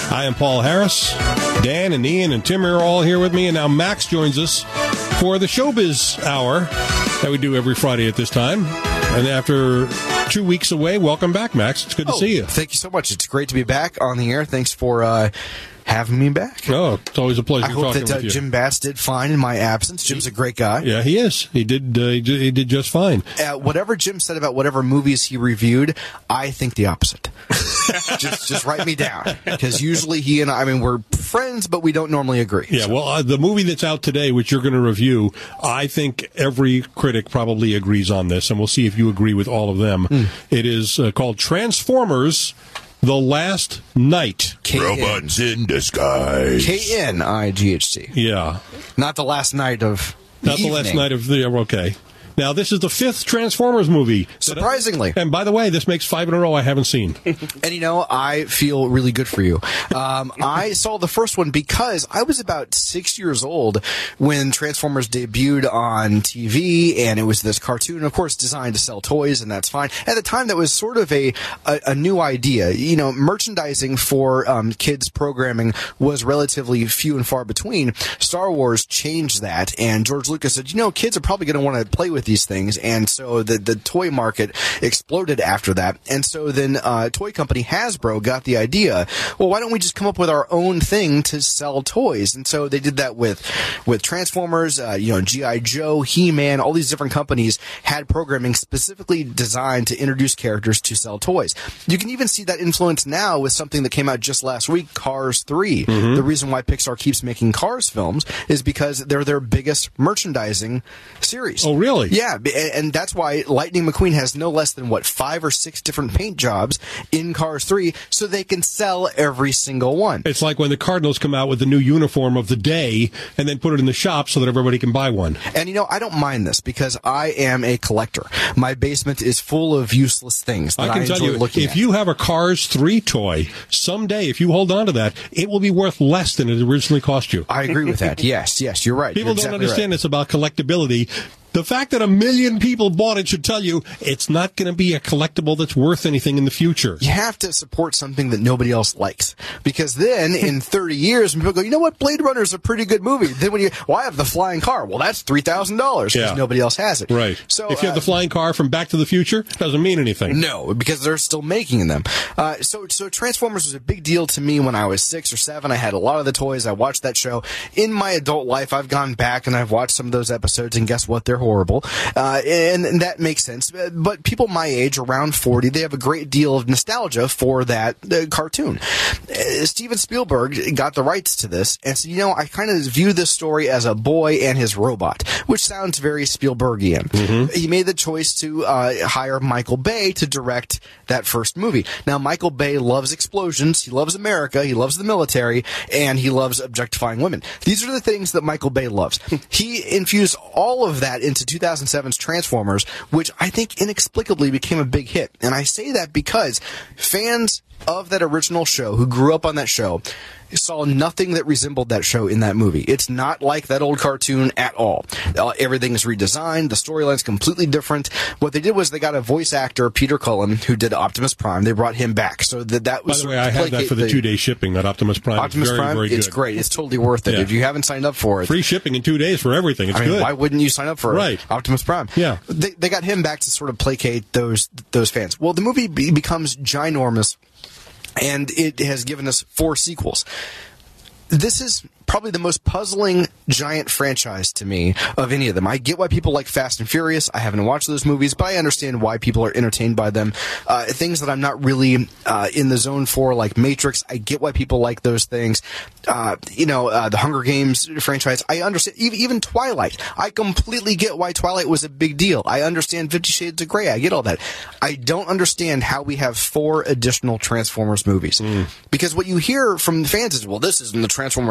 I am Paul Harris. Dan and Ian and Tim are all here with me, and now Max joins us for the Showbiz Hour that we do every Friday at this time. And after 2 weeks away, welcome back, Max. It's good to see you. Thank you so much. It's great to be back on the air. Thanks for having me back. Oh, it's always a pleasure talking with you. I hope that Jim Bass did fine in my absence. Jim's a great guy. Yeah, he is. He did just fine. Whatever Jim said about whatever movies he reviewed, I think the opposite. just write me down. Because usually he and I mean, we're friends, but we don't normally agree. Yeah, well, the movie that's out today, which you're going to review, I think every critic probably agrees on this, and we'll see if you agree with all of them. It is called Transformers: The Last Night. Robots in disguise. K-N-I-G-H-T. Yeah. Not the last night of the Not evening. the last night of the... Okay. Now, this is the 5th Transformers movie. Surprisingly. And by the way, this makes 5 in a row I haven't seen. And you know, I feel really good for you. I saw the first one because I was about 6 years old when Transformers debuted on TV, and it was this cartoon, of course, designed to sell toys, and that's fine. At the time, that was sort of a new idea. You know, merchandising for kids programming was relatively few and far between. Star Wars changed that, and George Lucas said, you know, kids are probably going to want to play with these things, and so the toy market exploded after that. And so then toy company Hasbro got the idea, well, why don't we just come up with our own thing to sell toys? And so they did that with Transformers, G.I. Joe, He-Man, all these different companies had programming specifically designed to introduce characters to sell toys. You can even see that influence now with something that came out just last week, Cars 3. The reason why Pixar keeps making Cars films is because they're their biggest merchandising series. Oh, really? Yeah, and that's why Lightning McQueen has no less than, 5 or 6 different paint jobs in Cars 3 so they can sell every single one. It's like when the Cardinals come out with the new uniform of the day and then put it in the shop so that everybody can buy one. And, I don't mind this because I am a collector. My basement is full of useless things that I can tell enjoy you, looking if at. you have a Cars 3 toy, someday, if you hold on to that, it will be worth less than it originally cost you. I agree with that. Yes, you're right. People You're don't exactly understand right. it's about collectability. The fact that 1 million people bought it should tell you it's not going to be a collectible that's worth anything in the future. You have to support something that nobody else likes. Because then, in 30 years, when people go, you know what, Blade Runner is a pretty good movie. Then when I have the flying car. Well, that's $3,000 because nobody else has it. Right. So if you have the flying car from Back to the Future, it doesn't mean anything. No, because they're still making them. So Transformers was a big deal to me when I was 6 or 7. I had a lot of the toys. I watched that show. In my adult life, I've gone back and I've watched some of those episodes, and guess what? They're horrible. And that makes sense. But people my age, around 40, they have a great deal of nostalgia for that cartoon. Steven Spielberg got the rights to this and said, I kind of view this story as a boy and his robot, which sounds very Spielbergian. He made the choice to hire Michael Bay to direct that first movie. Now, Michael Bay loves explosions, he loves America, he loves the military, and he loves objectifying women. These are the things that Michael Bay loves. He infused all of that into 2007's Transformers, which I think inexplicably became a big hit. And I say that because fans of that original show who grew up on that show saw nothing that resembled that show in that movie. It's not like that old cartoon at all. Everything is redesigned. The storyline's completely different. What they did was they got a voice actor, Peter Cullen, who did Optimus Prime. They brought him back. So that was... By the way, I had that for the 2-day shipping, that Optimus Prime. Optimus very, Prime, very good. it's great. It's totally worth it. Yeah. If you haven't signed up for it... Free shipping in 2 days for everything. It's good. Why wouldn't you sign up for Optimus Prime? Yeah. They got him back to sort of placate those fans. Well, the movie becomes ginormous, and it has given us 4 sequels. This is probably the most puzzling giant franchise to me of any of them. I get why people like Fast and Furious. I haven't watched those movies, but I understand why people are entertained by them. Things that I'm not really in the zone for, like Matrix, I get why people like those things. The Hunger Games franchise, I understand. Even Twilight, I completely get why Twilight was a big deal. I understand 50 Shades of Grey. I get all that. I don't understand how we have 4 additional Transformers movies. Because what you hear from the fans is, well, this isn't the Transformers I grew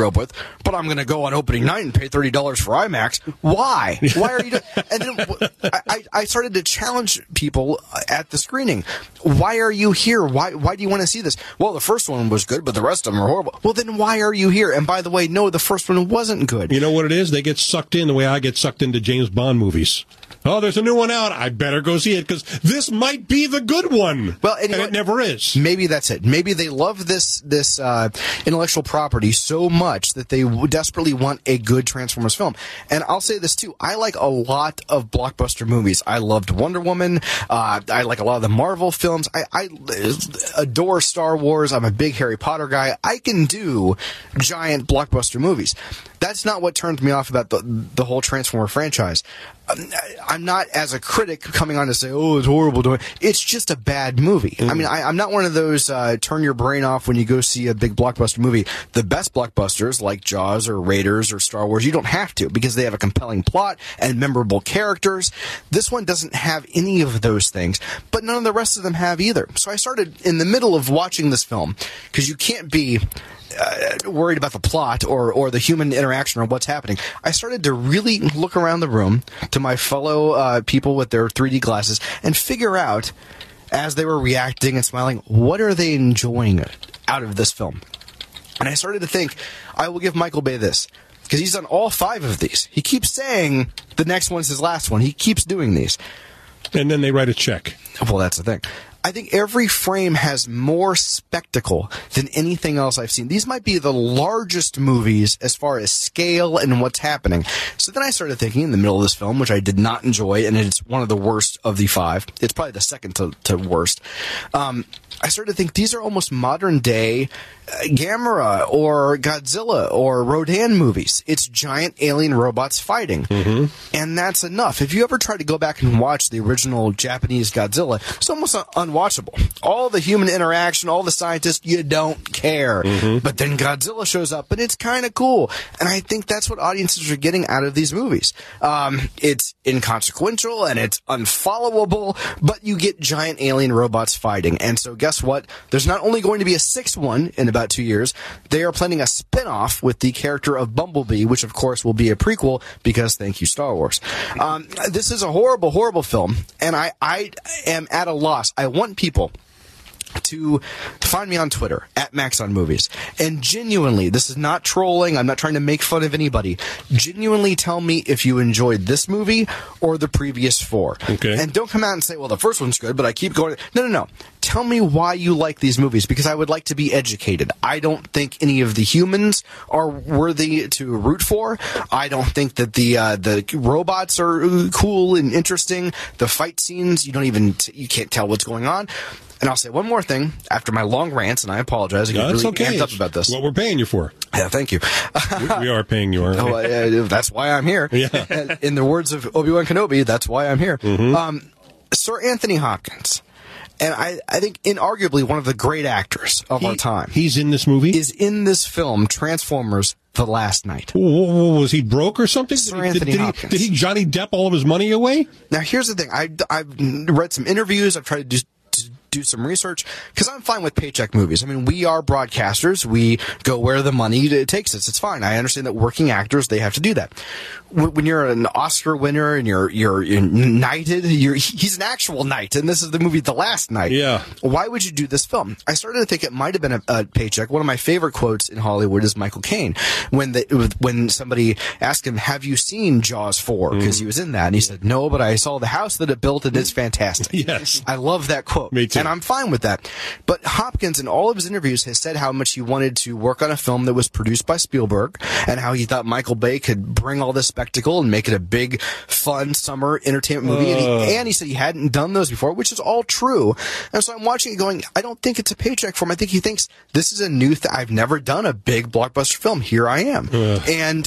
up with, but I'm going to go on opening night and pay $30 for IMAX. Why? Why are you doing? And then I started to challenge people at the screening. Why are you here? Why do you want to see this? Well, the first one was good, but the rest of them are horrible. Well, then why are you here? And by the way, no, the first one wasn't good. You know what it is? They get sucked in the way I get sucked into James Bond movies. Oh, there's a new one out. I better go see it because this might be the good one. Well, and it never is. Maybe that's it. Maybe they love this intellectual property so much that they desperately want a good Transformers film. And I'll say this too. I like a lot of blockbuster movies. I loved Wonder Woman. I like a lot of the Marvel films. I adore Star Wars. I'm a big Harry Potter guy. I can do giant blockbuster movies. That's not what turned me off about the whole Transformer franchise. I'm not, as a critic, coming on to say, oh, it's horrible. It's just a bad movie. I mean, I'm not one of those turn your brain off when you go see a big blockbuster movie. The best blockbusters, like Jaws or Raiders or Star Wars, you don't have to because they have a compelling plot and memorable characters. This one doesn't have any of those things, but none of the rest of them have either. So I started in the middle of watching this film, because you can't be worried about the plot or the human interaction or what's happening. I started to really look around the room to my fellow people with their 3D glasses and figure out, as they were reacting and smiling, what are they enjoying out of this film? And I started to think, I will give Michael Bay this, because he's done all 5 of these. He keeps saying the next one's his last one. He keeps doing these. And then they write a check. Well, that's the thing. I think every frame has more spectacle than anything else I've seen. These might be the largest movies as far as scale and what's happening. So then I started thinking in the middle of this film, which I did not enjoy, and it's one of the worst of the 5. It's probably the second to worst. I started to think these are almost modern-day Gamera or Godzilla or Rodan movies. It's giant alien robots fighting. Mm-hmm. And that's enough. If you ever try to go back and watch the original Japanese Godzilla, it's almost unwatchable. All the human interaction, all the scientists, you don't care. Mm-hmm. But then Godzilla shows up, and it's kind of cool. And I think that's what audiences are getting out of these movies. It's inconsequential, and it's unfollowable, but you get giant alien robots fighting. And so guess what? There's not only going to be a 6th one in about 2 years, they are planning a spin-off with the character of Bumblebee, which of course will be a prequel because thank you, Star Wars. This is a horrible, horrible film, and I am at a loss. I want people to find me on Twitter, @MaxOnMovies. And genuinely, this is not trolling, I'm not trying to make fun of anybody. Genuinely tell me if you enjoyed this movie or the previous 4. Okay. And don't come out and say, well, the first one's good, but I keep going. No. Tell me why you like these movies, because I would like to be educated. I don't think any of the humans are worthy to root for. I don't think that the robots are cool and interesting. The fight scenes, you can't tell what's going on. And I'll say one more thing after my long rants, and I apologize. I get really amped up about this. What we're paying you for. Yeah, thank you. we are paying you, aren't we? That's why I'm here. Yeah. In the words of Obi-Wan Kenobi, that's why I'm here. Mm-hmm. Sir Anthony Hopkins, and I think inarguably one of the great actors of our time. He's in this movie? Is in this film, Transformers: The Last Night. Was he broke or something? Sir Anthony Hopkins. Did he Johnny Depp all of his money away? Now, here's the thing. I've read some interviews. I've tried to do some research, because I'm fine with paycheck movies. I mean, we are broadcasters. We go where the money takes us. It's fine. I understand that working actors, they have to do that. When you're an Oscar winner and you're knighted, he's an actual knight, and this is the movie The Last Night. Yeah. Why would you do this film? I started to think it might have been a paycheck. One of my favorite quotes in Hollywood is Michael Caine, when somebody asked him, have you seen Jaws 4? Because he was in that, and he said, no, but I saw the house that it built, and it's fantastic. Yes. I love that quote. Me too. And I'm fine with that. But Hopkins, in all of his interviews, has said how much he wanted to work on a film that was produced by Spielberg, and how he thought Michael Bay could bring all this spectacle and make it a big, fun summer entertainment movie. And he said he hadn't done those before, which is all true. And so I'm watching it going, I don't think it's a paycheck for him. I think he thinks this is a new thing. I've never done a big blockbuster film. Here I am. And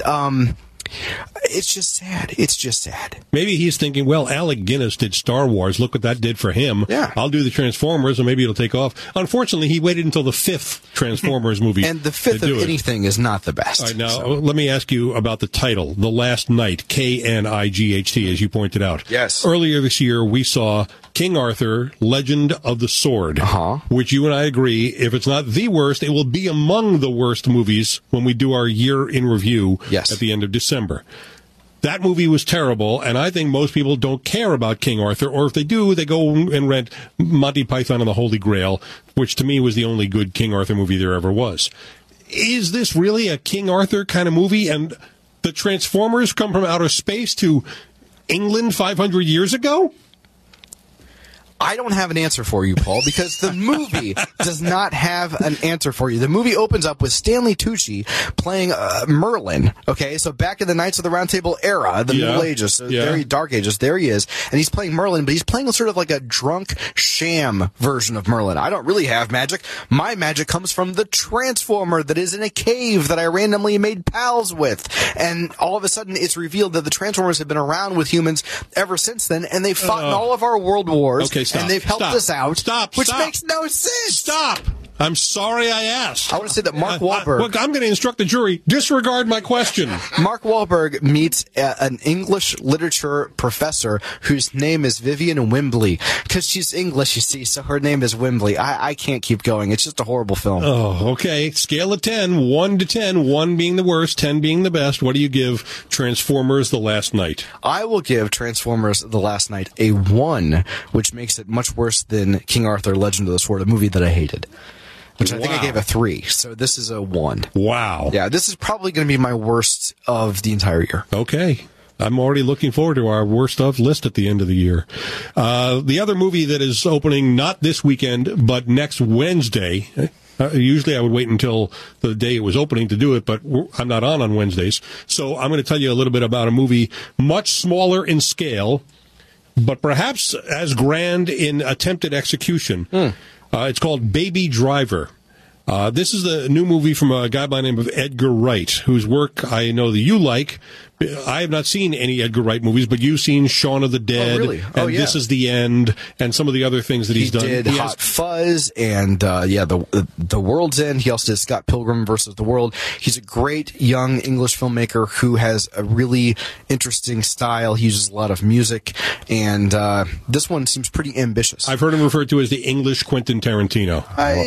it's just sad. It's just sad. Maybe he's thinking, well, Alec Guinness did Star Wars. Look what that did for him. Yeah. I'll do the Transformers, and maybe it'll take off. Unfortunately, he waited until the 5th Transformers movie. And the 5th of anything is not the best. All right, now, let me ask you about the title, The Last Night, Knight, as you pointed out. Yes. Earlier this year, we saw King Arthur, Legend of the Sword, which you and I agree, if it's not the worst, it will be among the worst movies when we do our year in review at the end of December. That movie was terrible, and I think most people don't care about King Arthur, or if they do, they go and rent Monty Python and the Holy Grail, which to me was the only good King Arthur movie there ever was. Is this really a King Arthur kind of movie? And the Transformers come from outer space to England 500 years ago? I don't have an answer for you, Paul, because the movie does not have an answer for you. The movie opens up with Stanley Tucci playing Merlin, okay? So back in the Knights of the Round Table era, the Middle Ages, very Dark Ages, there he is, and he's playing Merlin, but he's playing sort of like a drunk sham version of Merlin. I don't really have magic. My magic comes from the Transformer that is in a cave that I randomly made pals with. And all of a sudden, it's revealed that the Transformers have been around with humans ever since then, and they've fought in all of our world wars. Okay, and they've helped us out, which makes no sense. Stop. I'm sorry I asked. I want to say that Mark Wahlberg... Look, I'm going to instruct the jury. Disregard my question. Mark Wahlberg meets an English literature professor whose name is Vivian Wembley. Because she's English, you see, so her name is Wembley. I can't keep going. It's just a horrible film. Oh, okay. Scale of 10, 1 to 10, 1 being the worst, 10 being the best. What do you give Transformers The Last Night? I will give Transformers The Last Night a 1, which makes it much worse than King Arthur, Legend of the Sword, a movie that I hated. Which I think I gave a 3, so this is a 1. Wow. Yeah, this is probably going to be my worst of the entire year. Okay. I'm already looking forward to our worst of list at the end of the year. The other movie that is opening not this weekend, but next Wednesday. Usually I would wait until the day it was opening to do it, but I'm not on Wednesdays. So I'm going to tell you a little bit about a movie much smaller in scale, but perhaps as grand in attempted execution. It's called Baby Driver. This is a new movie from a guy by the name of Edgar Wright, whose work I know that you like. I have not seen any Edgar Wright movies, but you've seen Shaun of the Dead, and This Is the End, and some of the other things that he's done. He did Hot Fuzz, and the World's End. He also did Scott Pilgrim versus the World. He's a great young English filmmaker who has a really interesting style. He uses a lot of music, and this one seems pretty ambitious. I've heard him referred to as the English Quentin Tarantino.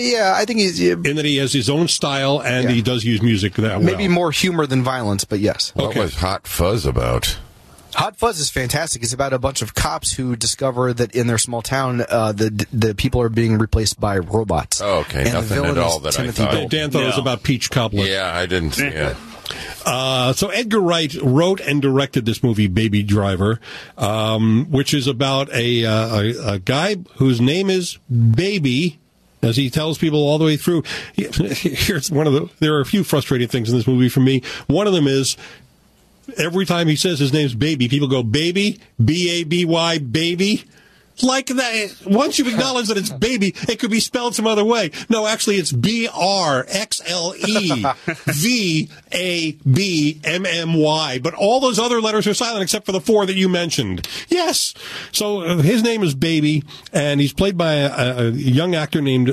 I think he's... in that he has his own style, and he does use music that well. Maybe more humor than violence, but yes. Okay. What was Hot Fuzz about? Hot Fuzz is fantastic. It's about a bunch of cops who discover that in their small town, the people are being replaced by robots. Oh, okay. And nothing at all that I thought. Dan thought it was about Peach Cobbler. Yeah, I didn't see it. So Edgar Wright wrote and directed this movie, Baby Driver, which is about a guy whose name is Baby, as he tells people all the way through. Here's there are a few frustrating things in this movie for me. One of them is, every time he says his name's Baby, people go, Baby, B-A-B-Y, Baby. Like that, once you acknowledge that it's Baby, it could be spelled some other way. No, actually, it's B-R-X-L-E-V-A-B-M-M-Y. But all those other letters are silent except for the 4 that you mentioned. Yes. So his name is Baby, and he's played by a young actor named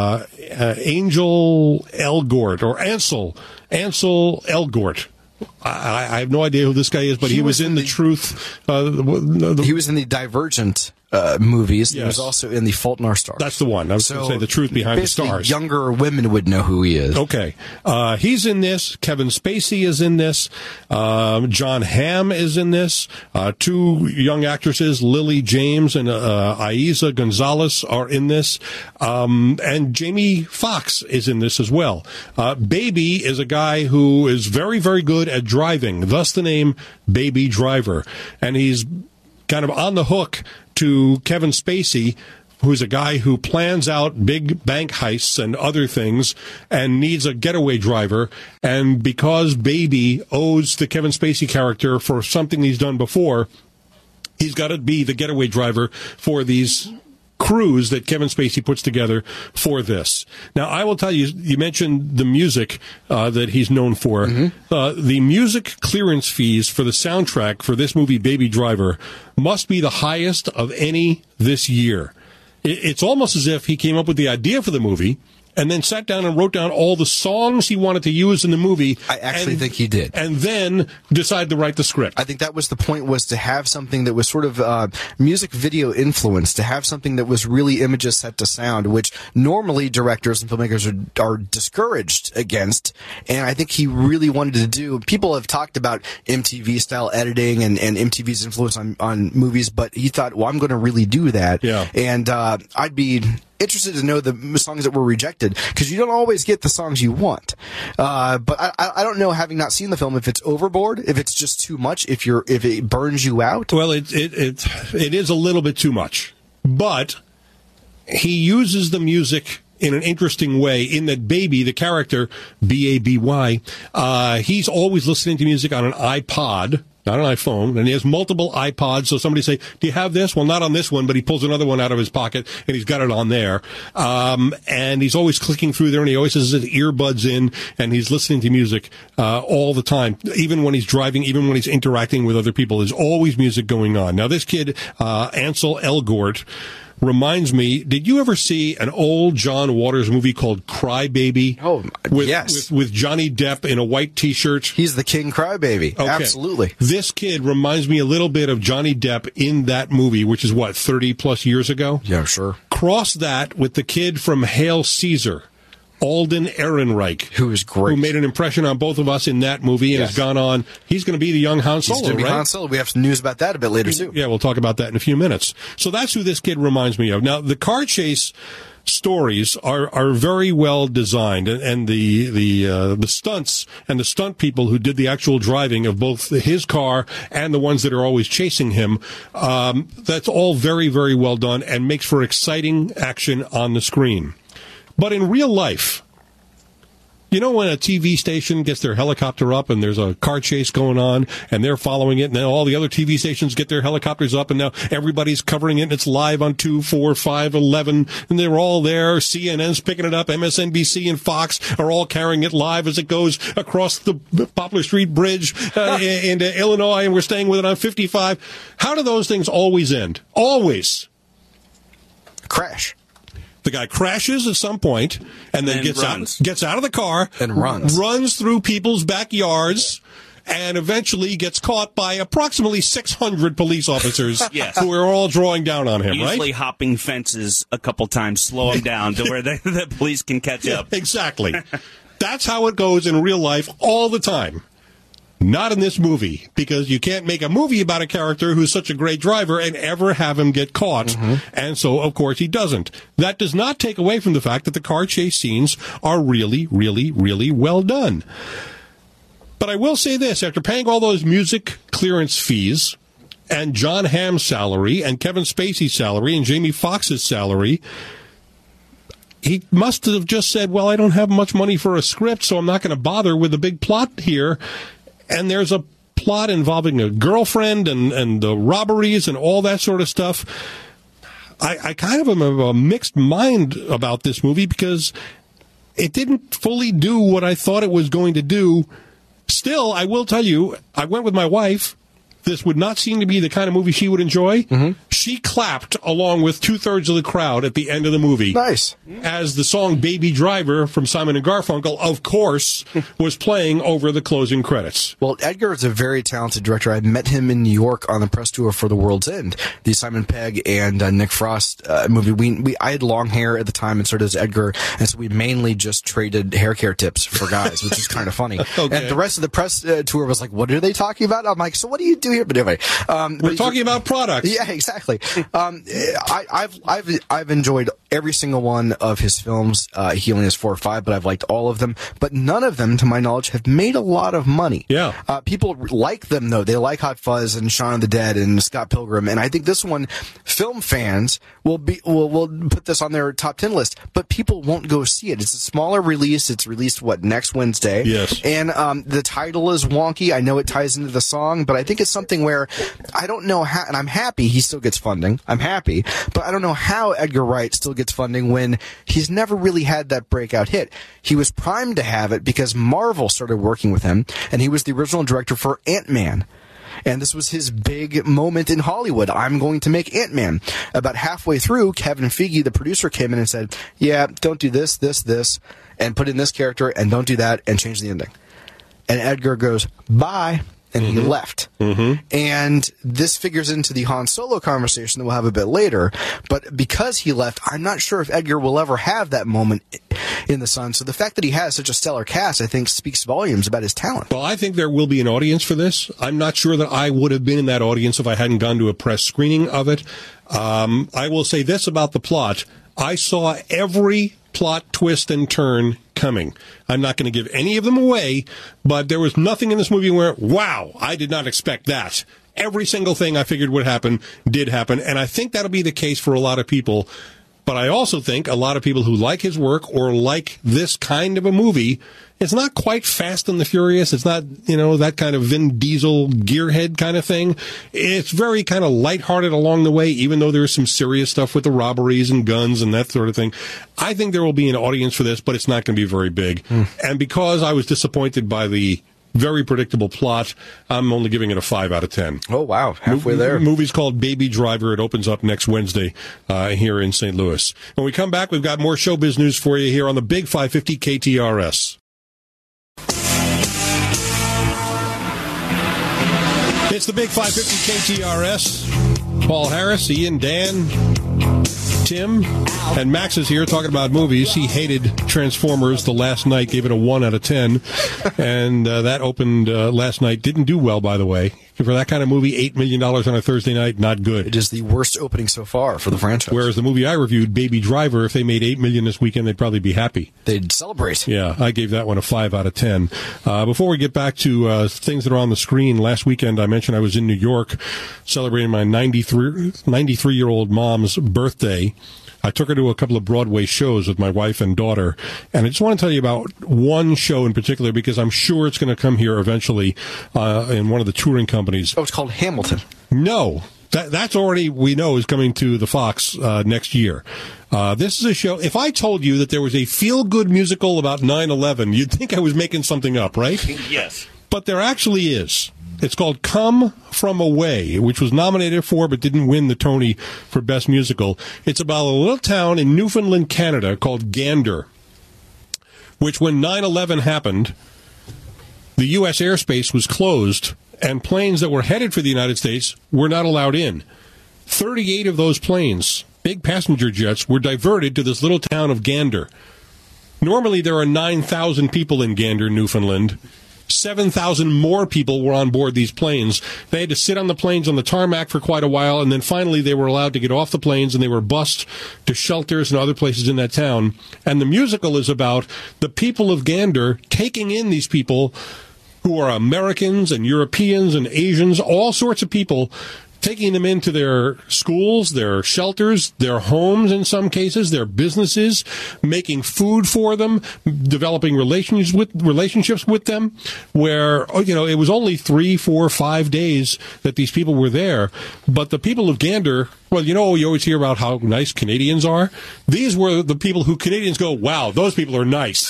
Angel Elgort, or Ansel Elgort. I have no idea who this guy is, but he was in The Truth. He was in the Divergent movies. Yes. He was also in The Fault in Our Stars. That's the one. I was going to say The Truth Behind the Stars. Younger women would know who he is. Okay. He's in this. Kevin Spacey is in this. John Hamm is in this. 2 young actresses, Lily James and Aiza Gonzalez, are in this. And Jamie Foxx is in this as well. Baby is a guy who is very, very good at driving, thus the name Baby Driver. And he's kind of on the hook to Kevin Spacey, who's a guy who plans out big bank heists and other things and needs a getaway driver. And because Baby owes the Kevin Spacey character for something he's done before, he's got to be the getaway driver for these crews that Kevin Spacey puts together for this. Now, I will tell you, you mentioned the music that he's known for. Mm-hmm. The music clearance fees for the soundtrack for this movie, Baby Driver, must be the highest of any this year. It's almost as if he came up with the idea for the movie, and then sat down and wrote down all the songs he wanted to use in the movie. I actually think he did. And then decided to write the script. I think that was the point, was to have something that was sort of music video influenced, to have something that was really images set to sound, which normally directors and filmmakers are discouraged against. And I think he really wanted to do. People have talked about MTV style editing and MTV's influence on movies, but he thought, well, I'm going to really do that. Yeah. And I'd be interested to know the songs that were rejected, because you don't always get the songs you want. But I don't know, having not seen the film, if it's overboard, if it's just too much, if it burns you out. Well, it is a little bit too much, but he uses the music in an interesting way, in that Baby, the character, B-A-B-Y, he's always listening to music on an iPod, not an iPhone, and he has multiple iPods. So somebody say, do you have this? Well, not on this one, but he pulls another one out of his pocket, and he's got it on there. And he's always clicking through there, and he always has his earbuds in, and he's listening to music all the time. Even when he's driving, even when he's interacting with other people, there's always music going on. Now, this kid, Ansel Elgort, reminds me, did you ever see an old John Waters movie called Cry Baby? Oh, yes. With Johnny Depp in a white T-shirt. He's the King Crybaby. Okay. Absolutely. This kid reminds me a little bit of Johnny Depp in that movie, which is, 30-plus years ago? Yeah, sure. Cross that with the kid from Hail Caesar, Alden Ehrenreich, who is great, who made an impression on both of us in that movie, and has gone on. He's going to be the young Han Solo, He's going to be right? Han Solo. We have some news about that a bit later, too. Yeah, we'll talk about that in a few minutes. So that's who this kid reminds me of. Now, the car chase stories are very well designed, and the stunts and the stunt people who did the actual driving of both his car and the ones that are always chasing him, that's all very, very well done and makes for exciting action on the screen. But in real life, you know when a TV station gets their helicopter up and there's a car chase going on and they're following it, and then all the other TV stations get their helicopters up and now everybody's covering it and it's live on 2, 4, 5, 11, and they're all there. CNN's picking it up. MSNBC and Fox are all carrying it live as it goes across the Poplar Street Bridge into Illinois, and we're staying with it on 55. How do those things always end? Always. Crash. The guy crashes at some point and then gets out of the car and runs through people's backyards, and eventually gets caught by approximately 600 police officers who are all drawing down on him, Usually hopping fences a couple times, slow him down to where the police can catch up. Exactly. That's how it goes in real life all the time. Not in this movie, because you can't make a movie about a character who's such a great driver and ever have him get caught. Mm-hmm. And so, of course, he doesn't. That does not take away from the fact that the car chase scenes are really, really, really well done. But I will say this, after paying all those music clearance fees and John Hamm's salary and Kevin Spacey's salary and Jamie Foxx's salary, he must have just said, well, I don't have much money for a script, so I'm not going to bother with a big plot here. And there's a plot involving a girlfriend and the robberies and all that sort of stuff. I kind of am of a mixed mind about this movie because it didn't fully do what I thought it was going to do. Still, I will tell you, I went with my wife. This would not seem to be the kind of movie she would enjoy. Mm-hmm. She clapped along with 2/3 of the crowd at the end of the movie. Nice. As the song Baby Driver from Simon & Garfunkel, of course, was playing over the closing credits. Well, Edgar is a very talented director. I met him in New York on the press tour for The World's End, the Simon Pegg and Nick Frost movie. I had long hair at the time, and so does Edgar, and so we mainly just traded hair care tips for guys, which is kind of funny. Okay. And the rest of the press tour was like, what are they talking about? I'm like, so what do you do here? But anyway, we're talking about products. Yeah, exactly. I've enjoyed every single one of his films. He only has 4 or 5, but I've liked all of them. But none of them, to my knowledge, have made a lot of money. Yeah. People like them though. They like Hot Fuzz and Shaun of the Dead and Scott Pilgrim, and I think this one, film fans will put this on their top 10 list. But people won't go see it. It's a smaller release. It's released next Wednesday. Yes. And the title is wonky. I know it ties into the song, but I think it's something where I don't know how, and I'm happy he still gets funding. I'm happy, but I don't know how Edgar Wright still gets funding when he's never really had that breakout hit. He was primed to have it because Marvel started working with him, and he was the original director for Ant-Man. And this was his big moment in Hollywood. I'm going to make Ant-Man. About halfway through, Kevin Feige, the producer, came in and said, yeah, don't do this, and put in this character, and don't do that, and change the ending. And Edgar goes, bye. And he left. And this figures into the Han Solo conversation that we'll have a bit later. But because he left, I'm not sure if Edgar will ever have that moment in the sun. So the fact that he has such a stellar cast, I think, speaks volumes about his talent. Well, I think there will be an audience for this. I'm not sure that I would have been in that audience if I hadn't gone to a press screening of it. I will say this about the plot. I saw every plot twist and turn coming. I'm not going to give any of them away, but there was nothing in this movie where, wow, I did not expect that. Every single thing I figured would happen did happen, and I think that'll be the case for a lot of people. But I also think a lot of people who like his work or like this kind of a movie, it's not quite Fast and the Furious. It's not, that kind of Vin Diesel gearhead kind of thing. It's very kind of lighthearted along the way, even though there's some serious stuff with the robberies and guns and that sort of thing. I think there will be an audience for this, but it's not going to be very big. And because I was disappointed by the very predictable plot, I'm only giving it a 5 out of 10. Oh, wow. Halfway there. The movie's called Baby Driver. It opens up next Wednesday here in St. Louis. When we come back, we've got more showbiz news for you here on the Big 550 KTRS. It's the Big 550 KTRS. Paul Harris, Ian, Dan, Tim, and Max is here talking about movies. He hated Transformers the last night, gave it a 1 out of 10. And that opened last night. Didn't do well, by the way. For that kind of movie, $8 million on a Thursday night, not good. It is the worst opening so far for the franchise. Whereas the movie I reviewed, Baby Driver, if they made $8 million this weekend, they'd probably be happy. They'd celebrate. Yeah, I gave that one a 5 out of 10. Before we get back to things that are on the screen, last weekend I mentioned I was in New York celebrating my 93-year-old mom's birthday. I took her to a couple of Broadway shows with my wife and daughter, and I just want to tell you about one show in particular because I'm sure it's going to come here eventually in one of the touring companies. Oh, it's called Hamilton. No. That's already, we know, is coming to the Fox next year. This is a show, if I told you that there was a feel-good musical about 9/11, you'd think I was making something up, right? Yes. But there actually is. It's called Come From Away, which was nominated for but didn't win the Tony for Best Musical. It's about a little town in Newfoundland, Canada called Gander, which when 9/11 happened, the U.S. airspace was closed and planes that were headed for the United States were not allowed in. 38 of those planes, big passenger jets, were diverted to this little town of Gander. Normally there are 9,000 people in Gander, Newfoundland. 7,000 more people were on board these planes. They had to sit on the planes on the tarmac for quite a while, and then finally they were allowed to get off the planes, and they were bussed to shelters and other places in that town. And the musical is about the people of Gander taking in these people who are Americans and Europeans and Asians, all sorts of people, taking them into their schools, their shelters, their homes in some cases, their businesses, making food for them, developing relationships with them, where, it was only 3, 4, 5 days that these people were there. But the people of Gander, well, you always hear about how nice Canadians are. These were the people who Canadians go, wow, those people are nice.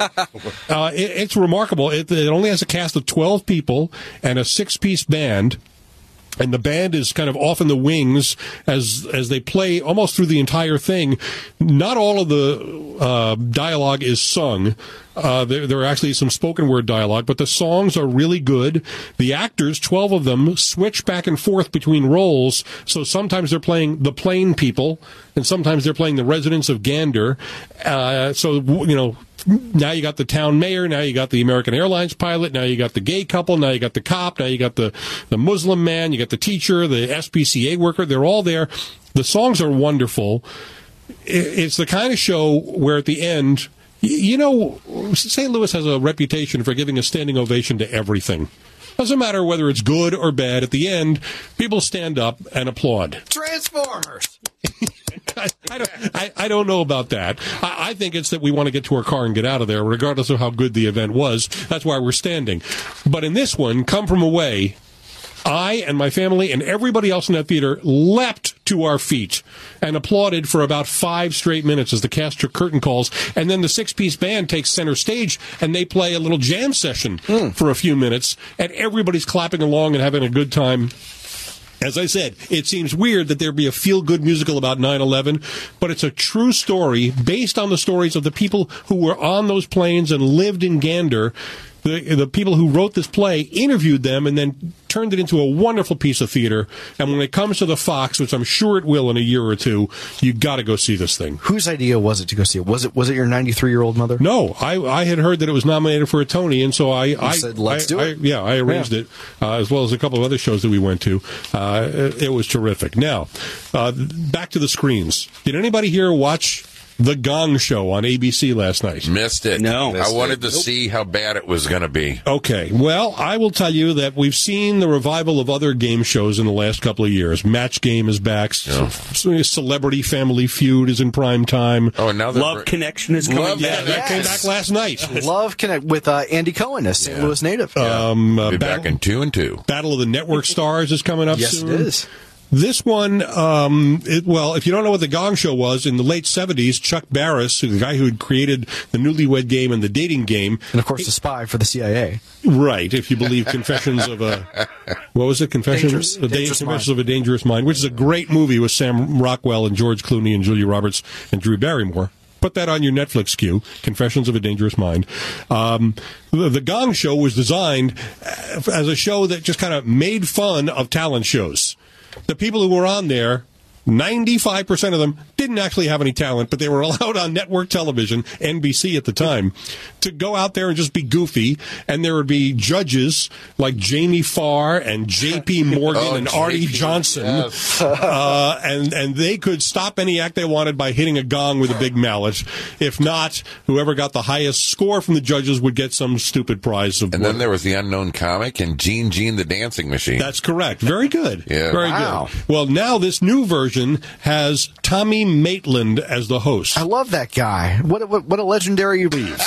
It's remarkable. It only has a cast of 12 people and a 6-piece band. And the band is kind of off in the wings as they play almost through the entire thing. Not all of the dialogue is sung. There are actually some spoken word dialogue, but the songs are really good. The actors, 12 of them, switch back and forth between roles. So sometimes they're playing the plain people, and sometimes they're playing the residents of Gander. Now you got the town mayor, now you got the American Airlines pilot, now you got the gay couple, now you got the cop, now you got the Muslim man, you got the teacher, the SPCA worker. They're all there. The songs are wonderful. It's the kind of show where at the end, St. Louis has a reputation for giving a standing ovation to everything. Doesn't matter whether it's good or bad. At the end, people stand up and applaud. Transformers! I don't know about that. I think it's that we want to get to our car and get out of there, regardless of how good the event was. That's why we're standing. But in this one, Come From Away, I and my family and everybody else in that theater leapt to our feet and applauded for about 5 straight minutes as the cast took curtain calls. And then the 6-piece band takes center stage and they play a little jam session for a few minutes. And everybody's clapping along and having a good time. As I said, it seems weird that there'd be a feel-good musical about 9/11, but it's a true story based on the stories of the people who were on those planes and lived in Gander. The people who wrote this play interviewed them and then turned it into a wonderful piece of theater. And when it comes to the Fox, which I'm sure it will in a year or two, you got to go see this thing. Whose idea was it to go see it? Was it your 93-year-old mother? No, I had heard that it was nominated for a Tony, and so I said, let's do it. I arranged it, as well as a couple of other shows that we went to. It was terrific. Now, back to the screens. Did anybody here watch The Gong Show on ABC last night? Missed it. No. I wanted to see how bad it was going to be. Okay. Well, I will tell you that we've seen the revival of other game shows in the last couple of years. Match Game is back. Yeah. Celebrity Family Feud is in prime time. Oh, and now Love Connection is coming Yeah, back. that came back last night. Love Connect with Andy Cohen, a St. Louis native. Be back in 2 and 2. Battle of the Network Stars is coming up Yes, soon. it is. This one, if you don't know what The Gong Show was, in the late 70s, Chuck Barris, the guy who had created the Newlywed Game and the dating game. And, of course, the spy for the CIA. Right, if you believe Confessions of a... What was it? Confessions of a Dangerous Mind, which is a great movie with Sam Rockwell and George Clooney and Julia Roberts and Drew Barrymore. Put that on your Netflix queue, Confessions of a Dangerous Mind. The Gong Show was designed as a show that just kind of made fun of talent shows. The people who were on there, 95% of them didn't actually have any talent, but they were allowed on network television, NBC at the time, to go out there and just be goofy. And there would be judges like Jamie Farr and J.P. Morgan and Artie Johnson. Yes. And they could stop any act they wanted by hitting a gong with a big mallet. If not, whoever got the highest score from the judges would get some stupid prize. And then there was the Unknown Comic and Gene the Dancing Machine. That's correct. Very good. Yeah. Very Wow. good. Well, now this new version has Tommy Maitland as the host. I love that guy. What a legendary leave.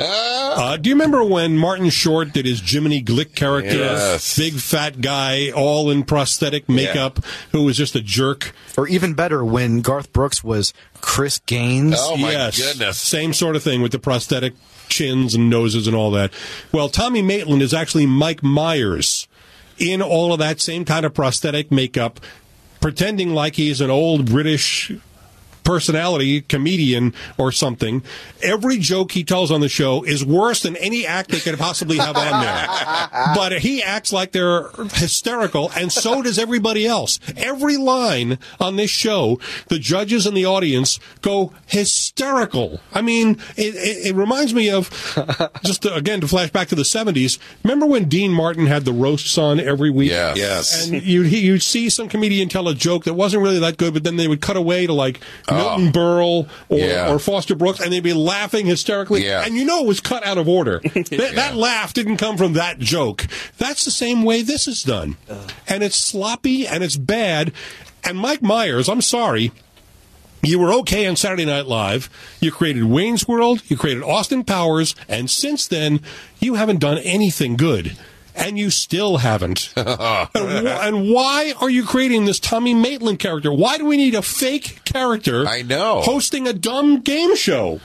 Do you remember when Martin Short did his Jiminy Glick character? Yes. Big fat guy, all in prosthetic makeup, who was just a jerk. Or even better, when Garth Brooks was Chris Gaines. Oh, my Yes. goodness. Same sort of thing with the prosthetic chins and noses and all that. Well, Tommy Maitland is actually Mike Myers in all of that same kind of prosthetic makeup, pretending like he's an old British personality, comedian or something. Every joke he tells on the show is worse than any act they could possibly have on there. But he acts like they're hysterical, and so does everybody else. Every line on this show, the judges and the audience go hysterical. I mean, it reminds me of, just to, again, to flash back to the 70s, remember when Dean Martin had the roasts on every week? Yes. Yes. And you'd see some comedian tell a joke that wasn't really that good, but then they would cut away to like Milton Berle or Foster Brooks, and they'd be laughing hysterically. Yeah. And you know it was cut out of order. That laugh didn't come from that joke. That's the same way this is done. And it's sloppy and it's bad. And Mike Myers, I'm sorry, you were okay on Saturday Night Live. You created Wayne's World. You created Austin Powers. And since then, you haven't done anything good. And you still haven't. And why are you creating this Tommy Maitland character? Why do we need a fake character I know. hosting a dumb game show?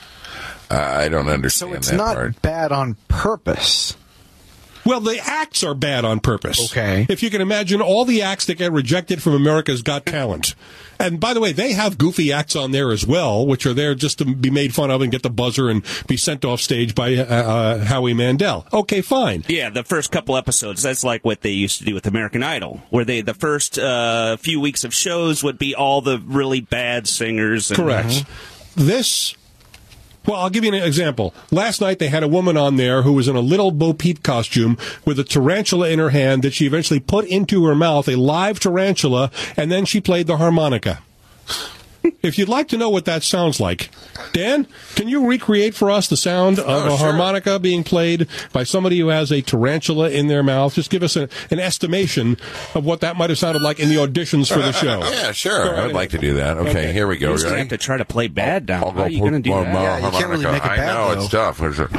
I don't So understand it's that not part. bad on purpose. Well, the acts are bad on purpose. Okay. If you can imagine all the acts that get rejected from America's Got Talent. And by the way, they have goofy acts on there as well, which are there just to be made fun of and get the buzzer and be sent off stage by Howie Mandel. Okay, fine. Yeah, the first couple episodes, that's like what they used to do with American Idol, where the first few weeks of shows would be all the really bad singers. And, Correct. Well, I'll give you an example. Last night they had a woman on there who was in a little Bo Peep costume with a tarantula in her hand that she eventually put into her mouth, a live tarantula, and then she played the harmonica. If you'd like to know what that sounds like, Dan, can you recreate for us the sound of a harmonica being played by somebody who has a tarantula in their mouth? Just give us an estimation of what that might have sounded like in the auditions for the show. Yeah, sure. I'd like to do that. Okay, here we go. You're going to have to try to play bad down. How are you going to do that? Yeah, you can't really make it bad, I know, though. it's tough. What is it?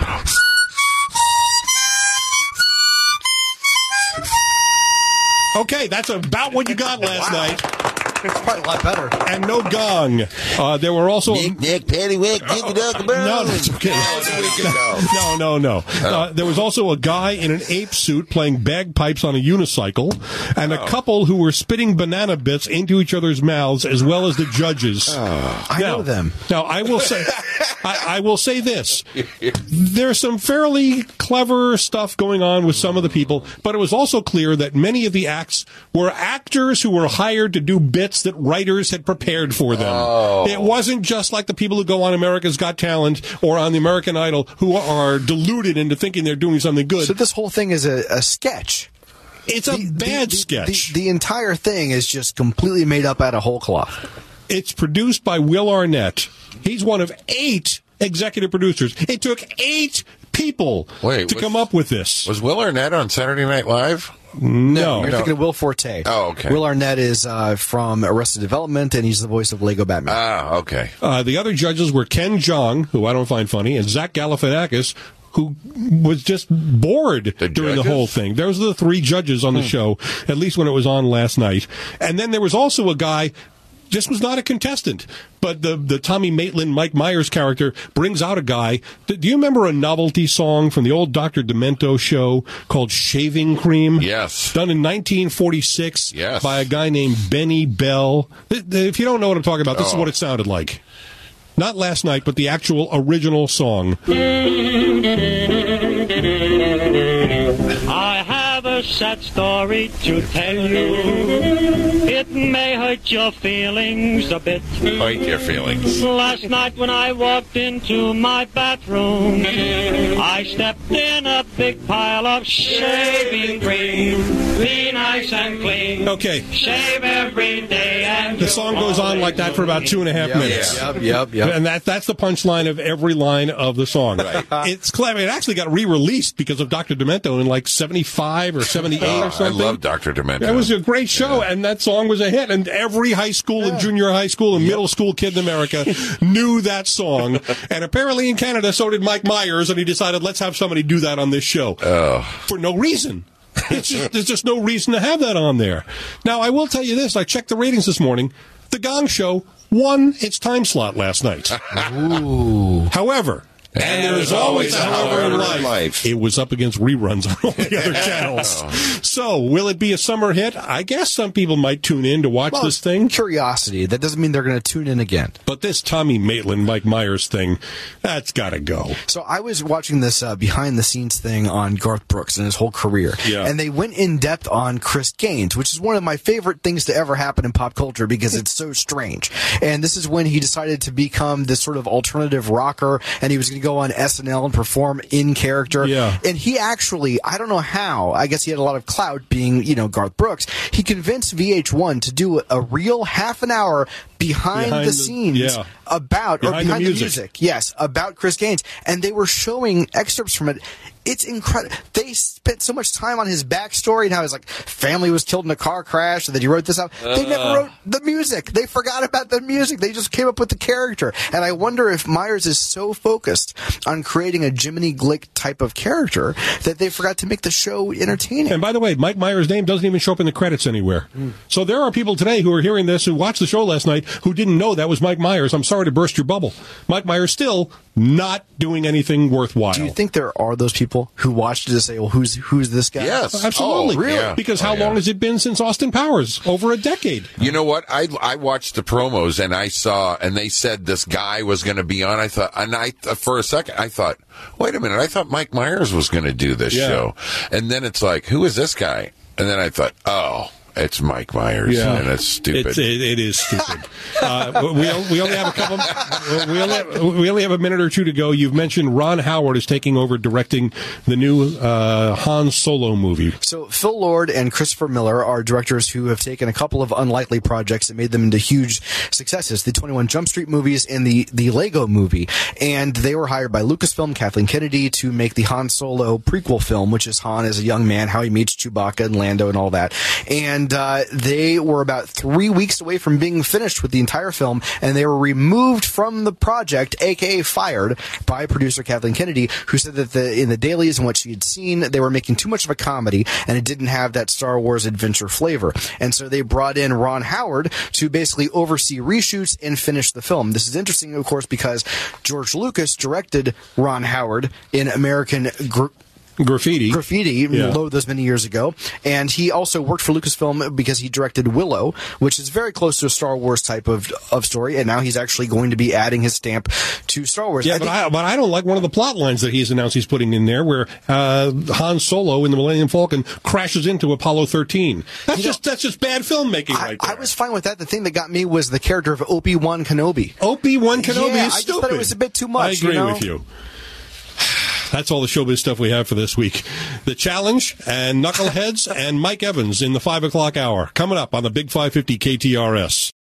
Okay, that's about what you got last night. It's probably a lot better. And no gong. There were also... Nick, paddywhack, No, that's okay. No. There was also a guy in an ape suit playing bagpipes on a unicycle, and a couple who were spitting banana bits into each other's mouths, as well as the judges. I know them. Now, I will say, I will say this: there's some fairly clever stuff going on with some of the people, but it was also clear that many of the acts were actors who were hired to do bits that writers had prepared for them. It wasn't just like the people who go on America's Got Talent or on the American Idol who are deluded into thinking they're doing something good. So this whole thing is a sketch. It's a bad sketch. The entire thing is just completely made up out of whole cloth. It's produced by Will Arnett. He's one of 8 executive producers. It took 8 people to come up with this. Was Will Arnett on Saturday Night Live? No. You're thinking of Will Forte. Oh, okay. Will Arnett is from Arrested Development, and he's the voice of Lego Batman. Ah, okay. The other judges were Ken Jeong, who I don't find funny, and Zach Galifianakis, who was just bored during the whole thing. Those are the 3 judges on the show, at least when it was on last night. And then there was also a guy... This was not a contestant, but the Tommy Maitland, Mike Myers character brings out a guy. Do you remember a novelty song from the old Dr. Demento show called Shaving Cream? Yes. Done in 1946 yes. by a guy named Benny Bell. If you don't know what I'm talking about, this is what it sounded like. Not Last Night, but the actual original song. I have a sad story to tell you. It may hurt your feelings a bit. Hurt your feelings. Last night when I walked into my bathroom, I stepped in a big pile of shaving cream. Be nice and clean. Okay. Shave every day and the song goes on like that for about 2.5 minutes. Yep. And that's the punchline of every line of the song. Right. It's clever. It actually got re-released because of Dr. Demento in like 75 or 78 or something. I love Dr. Demento. It was a great show, and that song was a hit. And every high school and junior high school and middle school kid in America knew that song. And apparently in Canada, so did Mike Myers, and he decided, let's have somebody do that on this show. For no reason. There's just no reason to have that on there. Now, I will tell you this. I checked the ratings this morning. The Gong Show won its time slot last night. Ooh. However... And there's always a however in life. It was up against reruns on all the other channels. So, will it be a summer hit? I guess some people might tune in to watch this thing. Curiosity. That doesn't mean they're going to tune in again. But this Tommy Maitland, Mike Myers thing, that's got to go. So, I was watching this behind-the-scenes thing on Garth Brooks and his whole career. Yeah. And they went in-depth on Chris Gaines, which is one of my favorite things to ever happen in pop culture because it's so strange. And this is when he decided to become this sort of alternative rocker, and he was going to go on SNL and perform in character. Yeah. And he actually, I don't know how, I guess he had a lot of clout being, Garth Brooks. He convinced VH1 to do a real half an hour behind the scenes about behind the music. Yes, about Chris Gaines. And they were showing excerpts from it. It's incredible. They spent so much time on his backstory and how his family was killed in a car crash and that he wrote this out. They never wrote the music. They forgot about the music. They just came up with the character. And I wonder if Myers is so focused on creating a Jiminy Glick type of character that they forgot to make the show entertaining. And by the way, Mike Myers' name doesn't even show up in the credits anywhere. So there are people today who are hearing this, who watched the show last night, who didn't know that was Mike Myers. I'm sorry to burst your bubble. Mike Myers still not doing anything worthwhile. Do you think there are those people who watched it to say, well, who's this guy? Yes. Absolutely. Oh, really? Yeah. Because how long has it been since Austin Powers? Over a decade. You know what? I watched the promos and I saw, and they said this guy was going to be on. I thought, for a second, I thought, wait a minute, I thought Mike Myers was going to do this show. And then it's like, who is this guy? And then I thought, oh, it's Mike Myers, and it's stupid. It is stupid. We only have a couple. We only have a minute or two to go. You've mentioned Ron Howard is taking over directing the new Han Solo movie. So Phil Lord and Christopher Miller are directors who have taken a couple of unlikely projects and made them into huge successes: the 21 Jump Street movies and the Lego movie. And they were hired by Lucasfilm, Kathleen Kennedy, to make the Han Solo prequel film, which is Han as a young man, how he meets Chewbacca and Lando and all that. And and they were about 3 weeks away from being finished with the entire film, and they were removed from the project, aka fired, by producer Kathleen Kennedy, who said that in the dailies and what she had seen, they were making too much of a comedy, and it didn't have that Star Wars adventure flavor. And so they brought in Ron Howard to basically oversee reshoots and finish the film. This is interesting, of course, because George Lucas directed Ron Howard in American Graffiti, those many years ago. And he also worked for Lucasfilm because he directed Willow, which is very close to a Star Wars type of story, and now he's actually going to be adding his stamp to Star Wars. Yeah, but I don't like one of the plot lines that he's announced he's putting in there, where Han Solo in the Millennium Falcon crashes into Apollo 13. That's just bad filmmaking right there. I was fine with that. The thing that got me was the character of Obi-Wan Kenobi. Obi-Wan Kenobi is stupid. I just thought it was a bit too much. I agree with you. That's all the showbiz stuff we have for this week. The Challenge and Knuckleheads and Mike Evans in the 5 o'clock hour. Coming up on the Big 550 KTRS.